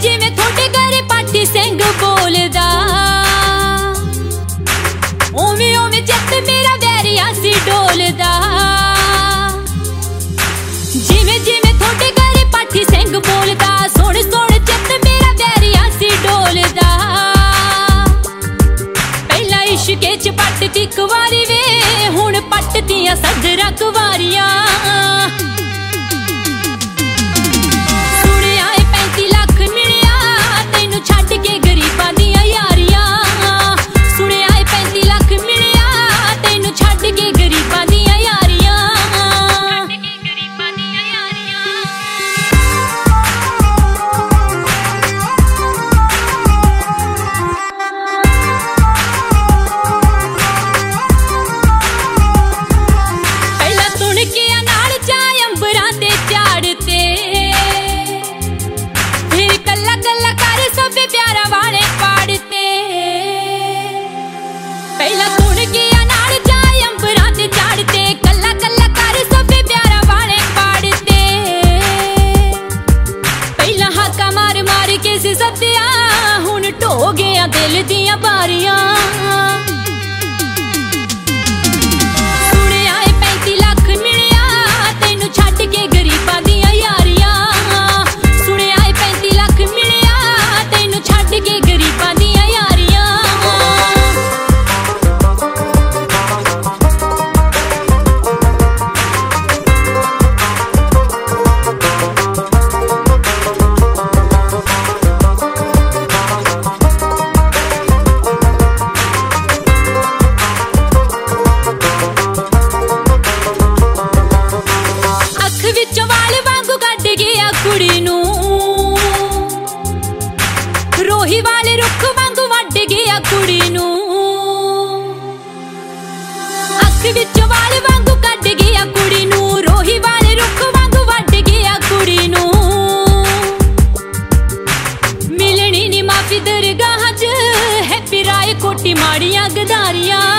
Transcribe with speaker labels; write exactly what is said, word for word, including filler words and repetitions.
Speaker 1: जिवें थोड़े घर पाटी सिंह बोलदा, उवें उवें चित मेरा वैरिया सी डोलदा। जिवें जिवें थोड़े घर पाटी सिंह बोलदा, सुन सुन चित मेरा वैरिया सी डोलदा। पहला इश्के च पटदी कुवारी वे, हुण पटदियां सदरां कुवारियां। सत्या हुण ढो गया दिल दियां बारियां। सुने आए पैंती लख मिलिया तैनू छड्ड के गरीबां दियां यारियां। सुने आए पैंती लख मिलिया तैनू छड्ड के गरीबां दियां यारियां। रोही वाले रुख वांगू वड्ड गया कुड़ी नू, अख विच वाल वांगू कड्ड गया कुड़ी नू। रोही वाले रुख वांगू वड्ड गया कुड़ी नू। मिलनी नी माफी दरगाह च है पिराए कोटी माड़ियां गदारियां।